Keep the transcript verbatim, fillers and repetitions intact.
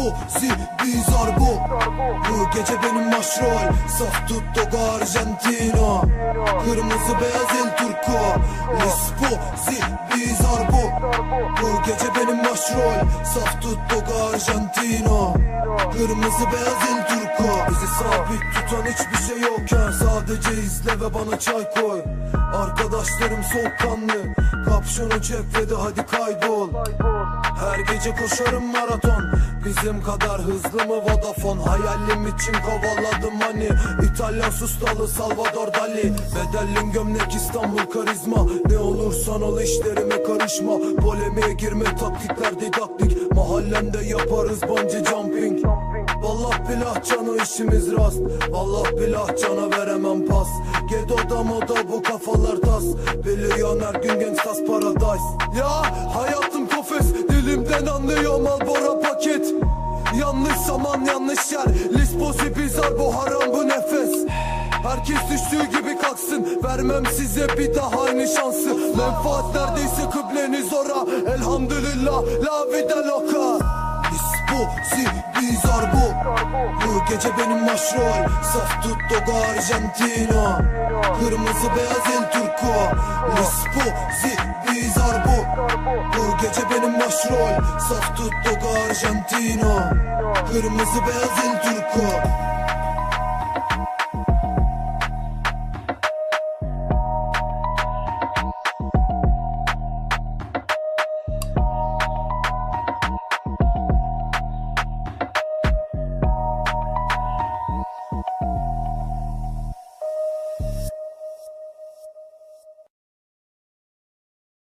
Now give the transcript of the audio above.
Lispozi bizar bu. Bu gece benim başrol. Saf tutto Argentina. Kırmızı beyaz el turko. Lispozi bizar bu. Bu gece benim başrol. Saf tutto Argentina. Kırmızı beyaz el turko. Bizi sabit tutan hiçbir şey yok ya. Sadece izle ve bana çay koy. Arkadaşlarım soğukkanlı. Kapşonu cephede hadi kaybol. Her gece koşarım maraton. Bizim kadar hızlı mı Vodafone? Hayalim için kovaladım hani. İtalyan sustalı Salvador Dali. Bedelin gömlek İstanbul karizma. Ne olursan ol işlerime karışma. Polemiğe girme taktikler didaktik. Mahallemde yaparız bungee jumping. Vallah bilah canı işimiz rast. Vallah bilah cana veremem pas. Gedo'da moda bu kafalar tas. Biliyorsun her gün Gangstas Paradise. Ya hayatım kofes. Dilimden anlıyor Marlboro paket. Yanlış zaman yanlış yer. Lispozi bizar bu haram bu nefes. Herkes düştüğü gibi kalksın. Vermem size bir daha aynı şansı. Menfaat neredeyse kıbleniz ora. Elhamdülillah la vida loca. Lispozi bizar bu. Bu gece benim başrol. Saf tutto Argentina. Kırmızı beyaz el turko. Lispozi bizar bu. Bu gece benim başrol. Saf tutto Argentina. Kırmızı beyaz el turko.